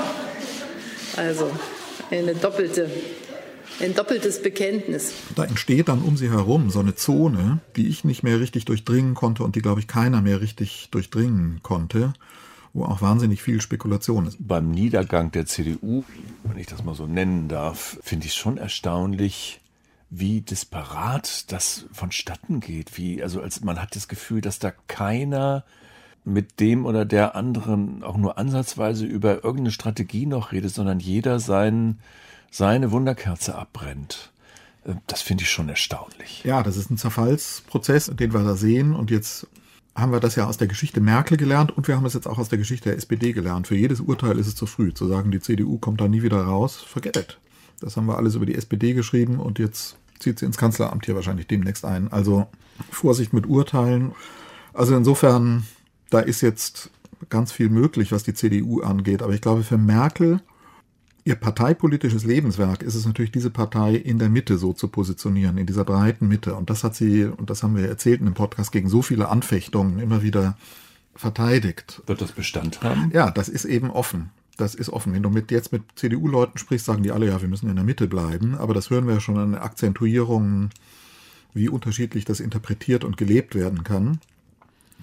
Speaker 6: Also eine doppelte, ein doppeltes Bekenntnis.
Speaker 2: Da entsteht dann um sie herum so eine Zone, die ich nicht mehr richtig durchdringen konnte und die, glaube ich, keiner mehr richtig durchdringen konnte, wo auch wahnsinnig viel Spekulation ist.
Speaker 5: Beim Niedergang der C D U, wenn ich das mal so nennen darf, finde ich schon erstaunlich, wie disparat das vonstatten geht. Wie, also als man hat das Gefühl, dass da keiner mit dem oder der anderen auch nur ansatzweise über irgendeine Strategie noch redet, sondern jeder sein, seine Wunderkerze abbrennt. Das finde ich schon erstaunlich.
Speaker 2: Ja, das ist ein Zerfallsprozess, den wir da sehen. Und jetzt haben wir das ja aus der Geschichte Merkel gelernt und wir haben es jetzt auch aus der Geschichte der S P D gelernt. Für jedes Urteil ist es zu früh. Zu sagen, die C D U kommt da nie wieder raus, forget it. Das haben wir alles über die S P D geschrieben und jetzt zieht sie ins Kanzleramt hier wahrscheinlich demnächst ein. Also Vorsicht mit Urteilen. Also insofern, da ist jetzt ganz viel möglich, was die C D U angeht. Aber ich glaube, für Merkel, ihr parteipolitisches Lebenswerk, ist es natürlich, diese Partei in der Mitte so zu positionieren, in dieser breiten Mitte. Und das hat sie, und das haben wir erzählt in dem Podcast, gegen so viele Anfechtungen immer wieder verteidigt.
Speaker 5: Wird das Bestand haben?
Speaker 2: Ja, das ist eben offen. Das ist offen. Wenn du mit, jetzt mit C D U-Leuten sprichst, sagen die alle, ja, wir müssen in der Mitte bleiben. Aber das hören wir ja schon an den Akzentuierungen, wie unterschiedlich das interpretiert und gelebt werden kann.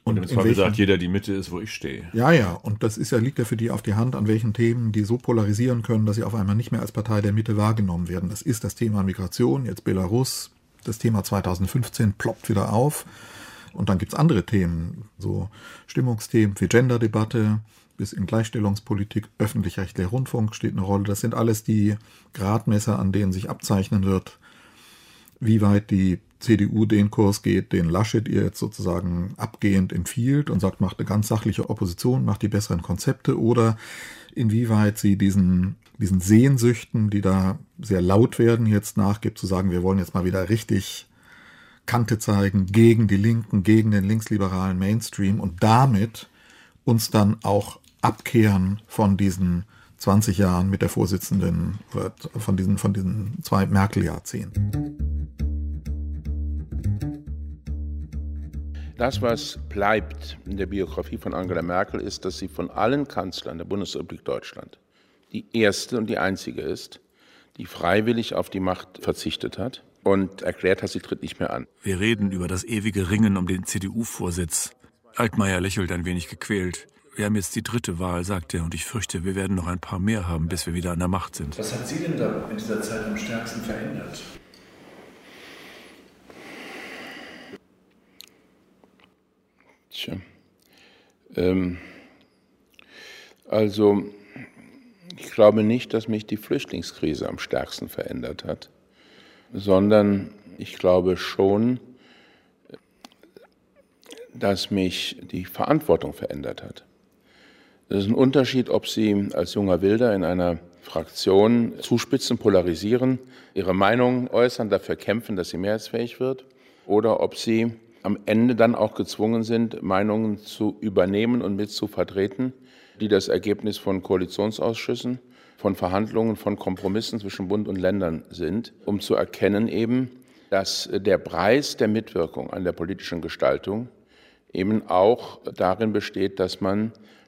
Speaker 5: Und im Zweifel sagt jeder, die Mitte ist, wo ich stehe.
Speaker 2: Ja, ja, und das ist ja, liegt ja für die auf die Hand, an welchen Themen die so polarisieren können, dass sie auf einmal nicht mehr als Partei der Mitte wahrgenommen werden. Das ist das Thema Migration, jetzt Belarus, das Thema zweitausendfünfzehn ploppt wieder auf. Und dann gibt's andere Themen, so Stimmungsthemen wie Genderdebatte, bis in Gleichstellungspolitik, öffentlich-rechtlicher Rundfunk steht eine Rolle. Das sind alles die Gradmesser, an denen sich abzeichnen wird, wie weit die C D U den Kurs geht, den Laschet ihr jetzt sozusagen abgehend empfiehlt und sagt, macht eine ganz sachliche Opposition, macht die besseren Konzepte, oder inwieweit sie diesen, diesen Sehnsüchten, die da sehr laut werden, jetzt nachgibt, zu sagen, wir wollen jetzt mal wieder richtig Kante zeigen gegen die Linken, gegen den linksliberalen Mainstream und damit uns dann auch abkehren von diesen zwanzig Jahren mit der Vorsitzenden, von diesen, von diesen zwei Merkel-Jahrzehnten.
Speaker 8: Das, was bleibt in der Biografie von Angela Merkel, ist, dass sie von allen Kanzlern der Bundesrepublik Deutschland die erste und die einzige ist, die freiwillig auf die Macht verzichtet hat und erklärt hat, sie tritt nicht mehr an.
Speaker 3: Wir reden über das ewige Ringen um den C D U-Vorsitz. Altmaier lächelt ein wenig gequält. Wir haben jetzt die dritte Wahl, sagt er, und ich fürchte, wir werden noch ein paar mehr haben, bis wir wieder an der Macht sind.
Speaker 4: Was hat Sie denn da in dieser Zeit am stärksten verändert?
Speaker 8: Tja, ähm, also ich glaube nicht, dass mich die Flüchtlingskrise am stärksten verändert hat, sondern ich glaube schon, dass mich die Verantwortung verändert hat. Das ist ein Unterschied, ob Sie als junger Wilder in einer Fraktion zuspitzen, polarisieren, Ihre Meinung äußern, dafür kämpfen, dass sie mehrheitsfähig wird, oder ob Sie am Ende dann auch gezwungen sind, Meinungen zu übernehmen und mit zu vertreten, die das Ergebnis von Koalitionsausschüssen, von Verhandlungen, von Kompromissen zwischen Bund und Ländern sind, um zu erkennen eben, dass der Preis der Mitwirkung an der politischen Gestaltung eben auch darin besteht, dass man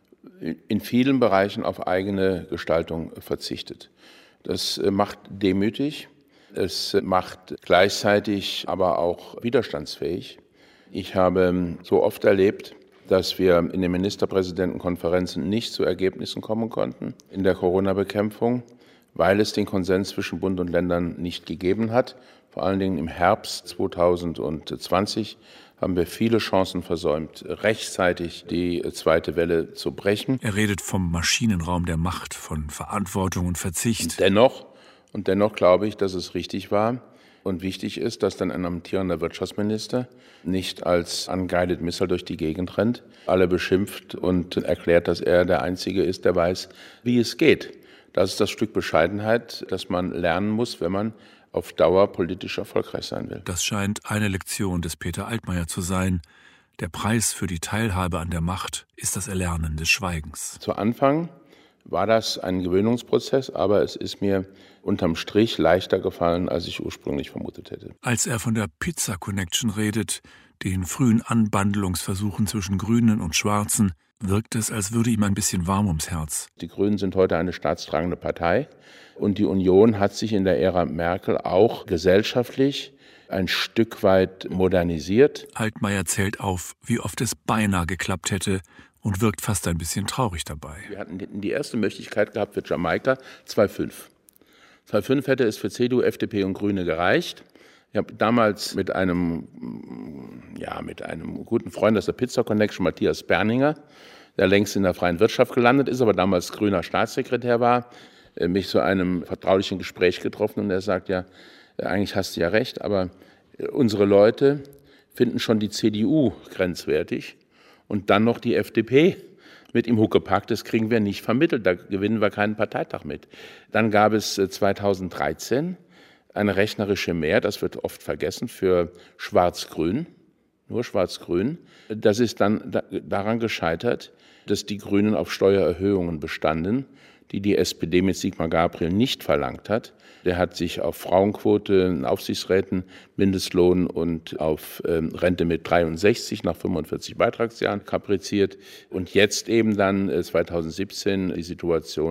Speaker 8: in vielen Bereichen auf eigene Gestaltung verzichtet. Das macht demütig, es macht gleichzeitig aber auch widerstandsfähig. Ich habe so oft erlebt, dass wir in den Ministerpräsidentenkonferenzen nicht zu Ergebnissen kommen konnten in der Corona-Bekämpfung, weil es den Konsens zwischen Bund und Ländern nicht gegeben hat. Vor allen Dingen im Herbst zweitausendzwanzig haben wir viele Chancen versäumt, rechtzeitig die zweite Welle zu brechen.
Speaker 3: Er redet vom Maschinenraum der Macht, von Verantwortung und Verzicht.
Speaker 8: Und dennoch, und dennoch glaube ich, dass es richtig war und wichtig ist, dass dann ein amtierender Wirtschaftsminister nicht als unguided missile durch die Gegend rennt, alle beschimpft und erklärt, dass er der Einzige ist, der weiß, wie es geht. Das ist das Stück Bescheidenheit, das man lernen muss, wenn man auf Dauer politisch erfolgreich sein will.
Speaker 3: Das scheint eine Lektion des Peter Altmaier zu sein. Der Preis für die Teilhabe an der Macht ist das Erlernen des Schweigens.
Speaker 8: Zu Anfang war das ein Gewöhnungsprozess, aber es ist mir unterm Strich leichter gefallen, als ich ursprünglich vermutet hätte.
Speaker 3: Als er von der Pizza Connection redet, den frühen Anbandlungsversuchen zwischen Grünen und Schwarzen, wirkt es, als würde ihm ein bisschen warm ums Herz.
Speaker 8: Die Grünen sind heute eine staatstragende Partei und die Union hat sich in der Ära Merkel auch gesellschaftlich ein Stück weit modernisiert.
Speaker 3: Altmaier zählt auf, wie oft es beinahe geklappt hätte und wirkt fast ein bisschen traurig dabei.
Speaker 8: Wir hatten die erste Möglichkeit gehabt für Jamaika zweitausendfünf. zweitausendfünf hätte es für C D U, F D P und Grüne gereicht. Ich habe damals mit einem, ja, mit einem guten Freund aus der Pizza Connection, Matthias Berninger, der längst in der freien Wirtschaft gelandet ist, aber damals grüner Staatssekretär war, mich zu einem vertraulichen Gespräch getroffen und er sagt, ja, eigentlich hast du ja recht, aber unsere Leute finden schon die C D U grenzwertig und dann noch die F D P mit im Huckepack, das kriegen wir nicht vermittelt, da gewinnen wir keinen Parteitag mit. Dann gab es zweitausenddreizehn eine rechnerische Mehr, das wird oft vergessen, für Schwarz-Grün, nur Schwarz-Grün. Das ist dann daran gescheitert, dass die Grünen auf Steuererhöhungen bestanden, die die S P D mit Sigmar Gabriel nicht verlangt hat. Der hat sich auf Frauenquote in Aufsichtsräten, Mindestlohn und auf ähm, Rente mit dreiundsechzig nach fünfundvierzig Beitragsjahren kapriziert. Und jetzt eben dann äh, zweitausendsiebzehn die Situation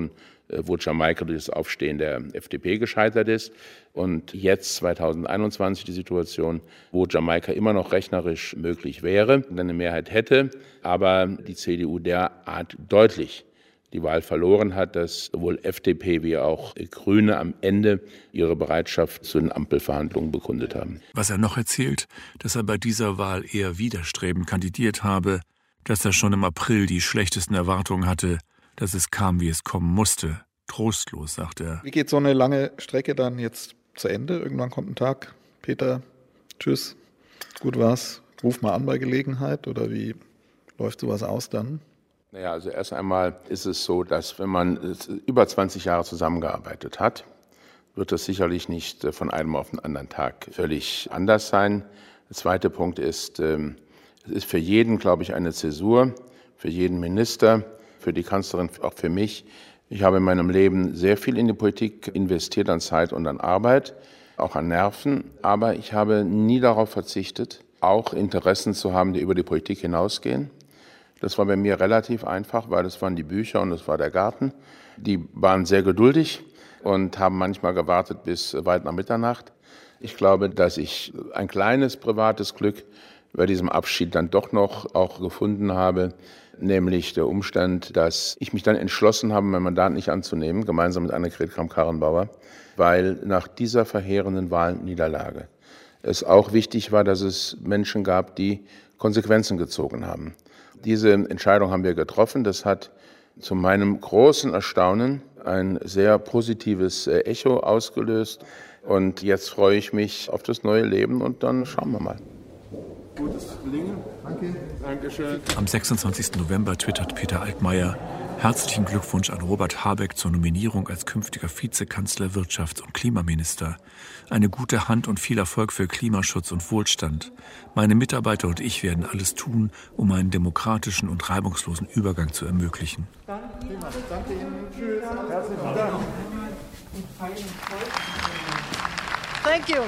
Speaker 8: wo Jamaika durch das Aufstehen der F D P gescheitert ist. Und jetzt zweitausendeinundzwanzig die Situation, wo Jamaika immer noch rechnerisch möglich wäre, eine Mehrheit hätte, aber die C D U derart deutlich die Wahl verloren hat, dass sowohl F D P wie auch Grüne am Ende ihre Bereitschaft zu den Ampelverhandlungen bekundet haben.
Speaker 3: Was er noch erzählt, dass er bei dieser Wahl eher widerstrebend kandidiert habe, dass er schon im April die schlechtesten Erwartungen hatte, dass es kam, wie es kommen musste. Trostlos, sagt er.
Speaker 2: Wie geht so eine lange Strecke dann jetzt zu Ende? Irgendwann kommt ein Tag. Peter, tschüss, gut war's. Ruf mal an bei Gelegenheit, oder wie läuft sowas aus dann?
Speaker 8: Naja, also erst einmal ist es so, dass wenn man über zwanzig Jahre zusammengearbeitet hat, wird das sicherlich nicht von einem auf den anderen Tag völlig anders sein. Der zweite Punkt ist, es ist für jeden, glaube ich, eine Zäsur, für jeden Minister, für die Kanzlerin, auch für mich. Ich habe in meinem Leben sehr viel in die Politik investiert, an Zeit und an Arbeit, auch an Nerven, aber ich habe nie darauf verzichtet, auch Interessen zu haben, die über die Politik hinausgehen. Das war bei mir relativ einfach, weil das waren die Bücher und das war der Garten. Die waren sehr geduldig und haben manchmal gewartet bis weit nach Mitternacht. Ich glaube, dass ich ein kleines privates Glück bei diesem Abschied dann doch noch auch gefunden habe, nämlich der Umstand, dass ich mich dann entschlossen habe, mein Mandat nicht anzunehmen, gemeinsam mit Annegret Kramp-Karrenbauer, weil nach dieser verheerenden Wahlniederlage es auch wichtig war, dass es Menschen gab, die Konsequenzen gezogen haben. Diese Entscheidung haben wir getroffen. Das hat zu meinem großen Erstaunen ein sehr positives Echo ausgelöst. Und jetzt freue ich mich auf das neue Leben und dann schauen wir mal.
Speaker 4: Gutes Gelingen. Danke. Dankeschön.
Speaker 3: Am sechsundzwanzigsten November twittert Peter Altmaier: Herzlichen Glückwunsch an Robert Habeck zur Nominierung als künftiger Vizekanzler, Wirtschafts- und Klimaminister. Eine gute Hand und viel Erfolg für Klimaschutz und Wohlstand. Meine Mitarbeiter und ich werden alles tun, um einen demokratischen und reibungslosen Übergang zu ermöglichen.
Speaker 4: Danke Ihnen. Tschüss. Herzlichen Dank.
Speaker 6: Thank you.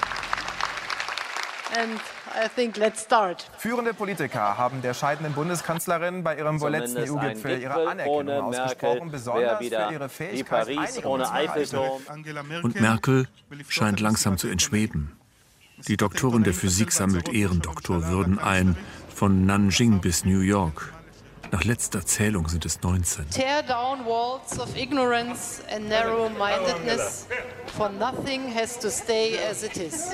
Speaker 6: And I think let's start.
Speaker 18: Führende Politiker haben der scheidenden Bundeskanzlerin bei ihrem letzten E U-Gipfel ihre Anerkennung ausgesprochen, besonders für ihre Fähigkeit, Einigung zu erreichen.
Speaker 3: Und Merkel scheint langsam zu entschweben. Die Doktorin der Physik sammelt Ehrendoktorwürden ein, von Nanjing bis New York. Nach letzter Zählung sind es neunzehn.
Speaker 6: Tear down walls of ignorance and narrow-mindedness, for nothing has to stay as it is.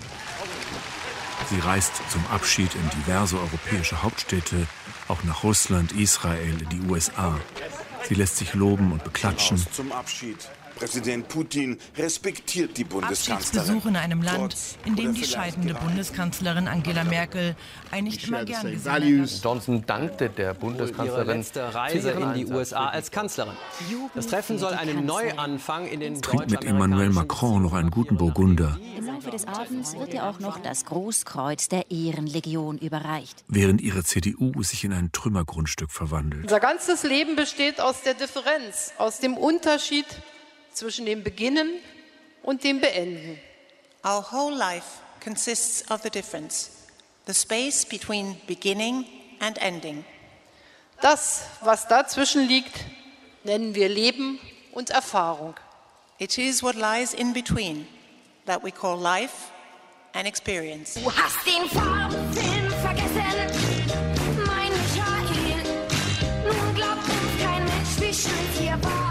Speaker 3: Sie reist zum Abschied in diverse europäische Hauptstädte, auch nach Russland, Israel, in die U S A. Sie lässt sich loben und beklatschen.
Speaker 19: Zum Abschied. Präsident Putin respektiert die Bundeskanzlerin.
Speaker 20: Abschiedsbesuch in einem Land, in dem die scheidende Bundeskanzlerin Angela Merkel ein nicht immer gern gesehener
Speaker 21: Johnson dankte der Bundeskanzlerin
Speaker 22: für ihre letzte Reise in die U S A als Kanzlerin. Das Treffen soll einen Neuanfang in den
Speaker 3: Trinkt mit Emmanuel Macron noch einen guten Burgunder.
Speaker 23: Im Laufe des Abends wird ihr auch noch das Großkreuz der Ehrenlegion überreicht.
Speaker 3: Während ihre C D U sich in ein Trümmergrundstück verwandelt.
Speaker 6: Unser ganzes Leben besteht aus der Differenz, aus dem Unterschied zwischen dem Beginnen und dem Beenden.
Speaker 24: Our whole life consists of the difference, the space between beginning and ending.
Speaker 6: Das, was dazwischen liegt, nennen wir Leben und Erfahrung.
Speaker 24: It is what lies in between that we call life and experience.
Speaker 25: Du hast den Farbfilm vergessen, mein Michael. Nun glaubt uns kein Mensch, wie schön hier war.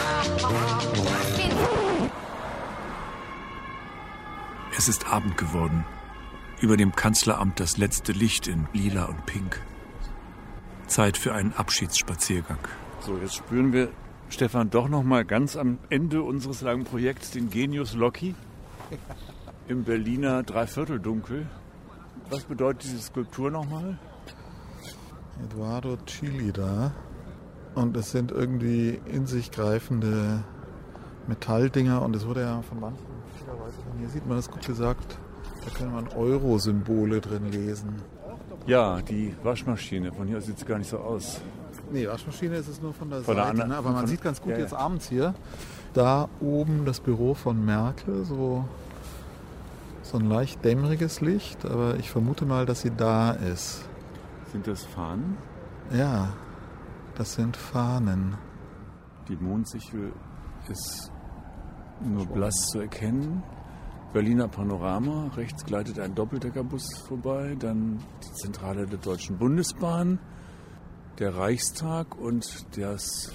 Speaker 3: Es ist Abend geworden. Über dem Kanzleramt das letzte Licht in Lila und Pink. Zeit für einen Abschiedsspaziergang.
Speaker 5: So, jetzt spüren wir, Stefan, doch noch mal ganz am Ende unseres langen Projekts den Genius Loci im Berliner Dreivierteldunkel. Was bedeutet diese Skulptur nochmal?
Speaker 2: Eduardo Chili da. Und es sind irgendwie in sich greifende Metalldinger. Und es wurde ja von manchen, hier sieht man das gut gesagt, da kann man Euro-Symbole drin lesen.
Speaker 5: Ja, die Waschmaschine. Von hier sieht es gar nicht so aus.
Speaker 2: Nee, Waschmaschine ist es nur von der
Speaker 5: von
Speaker 2: Seite.
Speaker 5: Der
Speaker 2: ne? Aber man
Speaker 5: von,
Speaker 2: sieht ganz gut
Speaker 5: ja,
Speaker 2: jetzt abends hier, da oben das Büro von Merkel, so, so ein leicht dämmeriges Licht. Aber ich vermute mal, dass sie da ist.
Speaker 5: Sind das Fahnen?
Speaker 2: Ja, das sind Fahnen.
Speaker 5: Die Mondsichel ist nur blass zu erkennen. Berliner Panorama, rechts gleitet ein Doppeldeckerbus vorbei, dann die Zentrale der Deutschen Bundesbahn, der Reichstag und das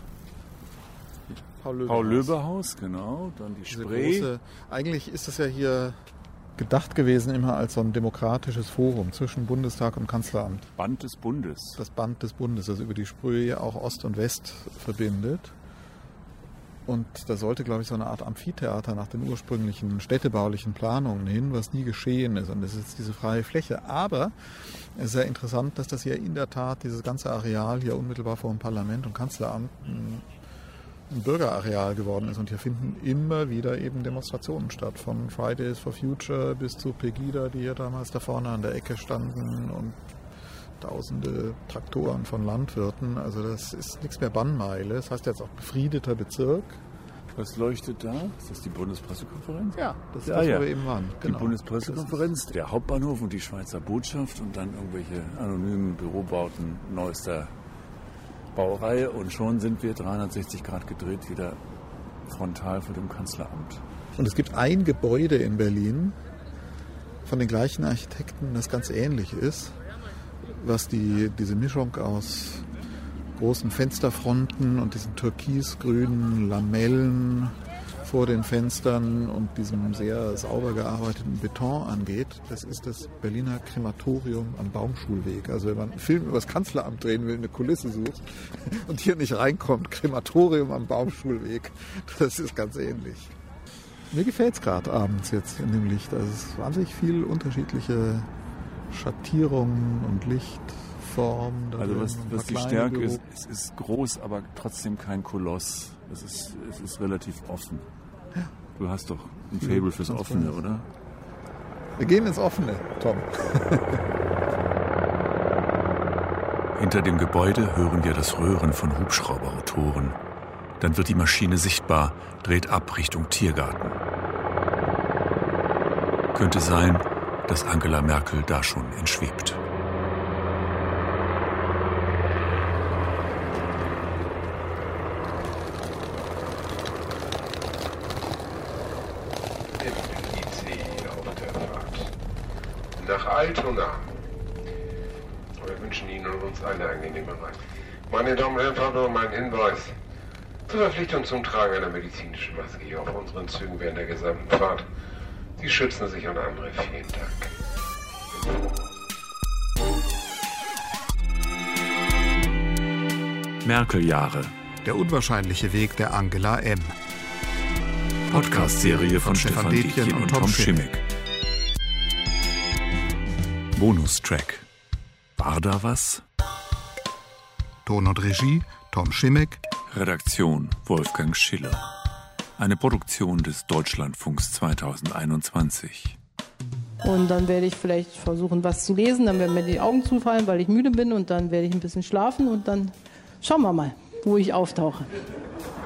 Speaker 5: Paul-Löbe-Haus, genau, dann die Spree.
Speaker 2: Große, eigentlich ist es ja hier gedacht gewesen immer als so ein demokratisches Forum zwischen Bundestag und Kanzleramt.
Speaker 5: Band des Bundes.
Speaker 2: Das Band des Bundes, das über die Spree auch Ost und West verbindet. Und da sollte, glaube ich, so eine Art Amphitheater nach den ursprünglichen städtebaulichen Planungen hin, was nie geschehen ist. Und das ist jetzt diese freie Fläche. Aber es ist sehr interessant, dass das hier in der Tat, dieses ganze Areal hier unmittelbar vor dem Parlament und Kanzleramt ein, ein Bürgerareal geworden ist. Und hier finden immer wieder eben Demonstrationen statt. Von Fridays for Future bis zu Pegida, die hier damals da vorne an der Ecke standen, und tausende Traktoren von Landwirten. Also das ist nichts mehr Bannmeile. Das heißt jetzt auch befriedeter Bezirk.
Speaker 5: Was leuchtet da? Ist das die Bundespressekonferenz?
Speaker 2: Ja, das ist
Speaker 5: ja,
Speaker 2: das,
Speaker 5: ja.
Speaker 2: wo wir eben waren. Genau.
Speaker 5: Die Bundespressekonferenz, der Hauptbahnhof und die Schweizer Botschaft und dann irgendwelche anonymen Bürobauten neuester Baureihe. Und schon sind wir dreihundertsechzig Grad gedreht wieder frontal vor dem Kanzleramt.
Speaker 2: Und es gibt ein Gebäude in Berlin von den gleichen Architekten, das ganz ähnlich ist, was die, diese Mischung aus großen Fensterfronten und diesen türkisgrünen Lamellen vor den Fenstern und diesem sehr sauber gearbeiteten Beton angeht. Das ist das Berliner Krematorium am Baumschulweg. Also wenn man einen Film über das Kanzleramt drehen will, eine Kulisse sucht und hier nicht reinkommt, Krematorium am Baumschulweg, das ist ganz ähnlich. Mir gefällt es gerade abends jetzt in dem Licht. Also es ist wahnsinnig viel unterschiedliche Schattierungen und Lichtformen.
Speaker 5: Also was, was die Stärke ist, es ist groß, aber trotzdem kein Koloss. Es ist, es ist relativ offen.
Speaker 2: Ja.
Speaker 5: Du hast doch ein Faible fürs
Speaker 2: Ganz
Speaker 5: Offene,
Speaker 2: groß.
Speaker 5: oder?
Speaker 2: Wir gehen ins Offene, Tom.
Speaker 3: Hinter dem Gebäude hören wir das Röhren von Hubschrauberrotoren. Dann wird die Maschine sichtbar, dreht ab Richtung Tiergarten. Könnte sein, dass Angela Merkel da schon entschwebt.
Speaker 1: Nach Altona. Wir wünschen Ihnen und uns eine angenehme Reise. Meine Damen und Herren, noch mal ein Hinweis zur Verpflichtung zum Tragen einer medizinischen Maske hier auf unseren Zügen während der gesamten Fahrt. Sie schützen sich und andere. Vielen Dank.
Speaker 3: Merkel-Jahre.
Speaker 2: Der unwahrscheinliche Weg der Angela M.
Speaker 3: Podcast-Serie von Stefan Detjen und Tom Schimmick. Bonustrack. War da was?
Speaker 2: Ton und Regie Tom Schimmick.
Speaker 3: Redaktion Wolfgang Schiller. Eine Produktion des Deutschlandfunks zweitausendeinundzwanzig.
Speaker 6: Und dann werde ich vielleicht versuchen, was zu lesen. Dann werden mir die Augen zufallen, weil ich müde bin. Und dann werde ich ein bisschen schlafen. Und dann schauen wir mal, wo ich auftauche.